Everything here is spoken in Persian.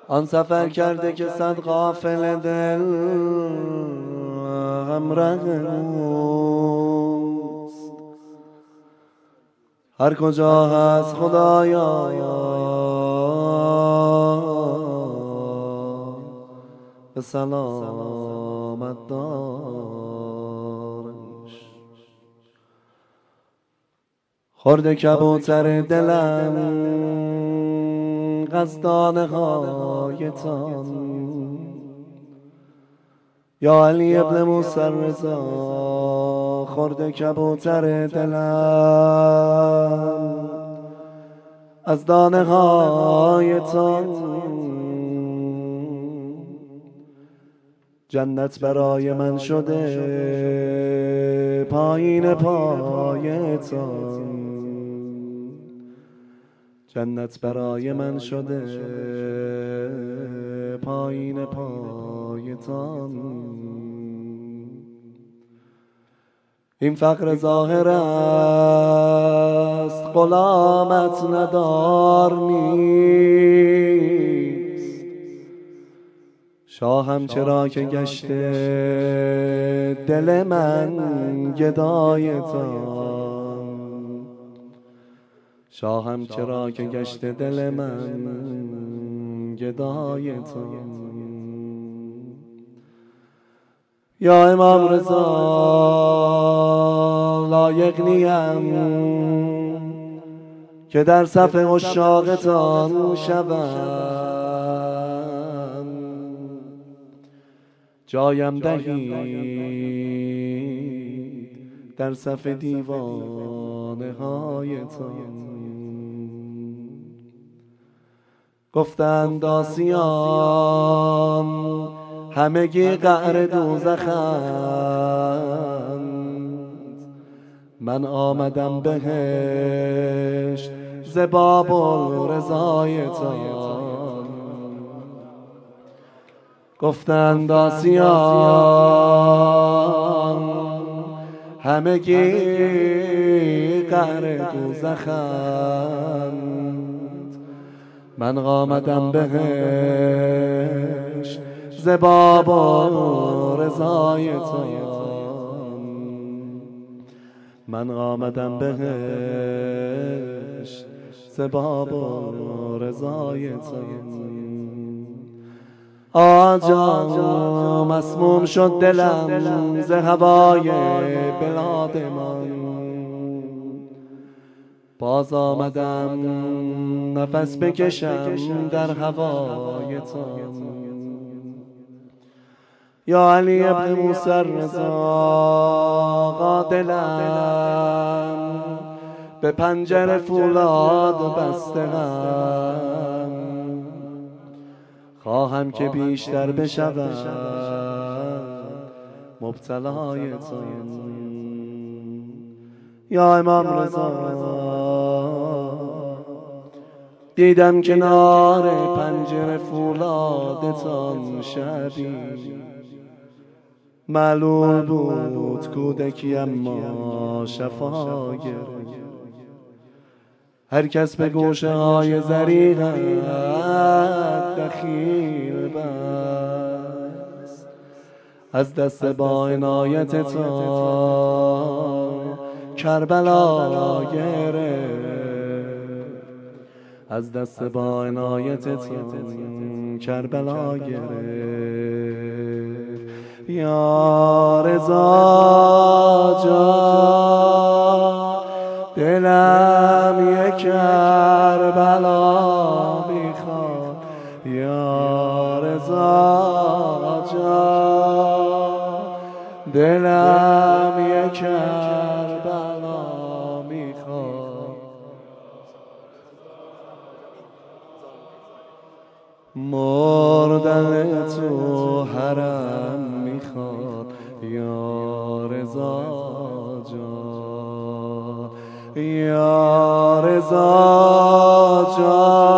آن سفر کرده که صد غافل دل غمرنگ اوست. هر کجا هست خدایا به سلامت دارش. خورده کبوتر دلم قصدانه هایتان، یا علی ابن موسی رضا. خورده کبوتر دلم از دانه هایتان، جنت برای من شده پایین پایتان، جنت برای من شده پایین پایتان. این فقر ظاهر است غلامت ندار نیست. شاهم چرا که گشته دل من گدایتان، شاهم چرا که گشته دل من گدایتان. یا امام رضا لایق نیم که در صف عشاقتان شوم، جایم دهید در صف دیوانه هایتان. گفتند آسیان همگی قعر دوزخند، من آمدم بهشت ز باب رضایتان. گفتند آسیان همگی قعر دوزخند، من آمدم بهشت ز باب رضایتان، من آمدم بهشت ز باب رضایتان. آجا مسموم شد دلم ز هوای بلادمان، باز آمدم نفس بکشم در هوایتان. یا علی ابن موسی رضا قاتلم به پنجره فولاد بسته‌ام، خواهم که بیشتر بشوم مبتلایتان. یا امام رضا دیدم کنار پنجره فولادتان شبی، معلول بود کودکی اما شفا گرفت. هر کس به گوشه های زریقت دخیل بست، از دست با عنایتتان کربلا گرفت، از دست با عنایتتان کربلا گرفت. یا رضا جان دلم یک کربلا میخواد، یا رضا جان دلم یک کربلا میخواد. مردن تو حرم میخواد یا رضا جان، یا رضا جان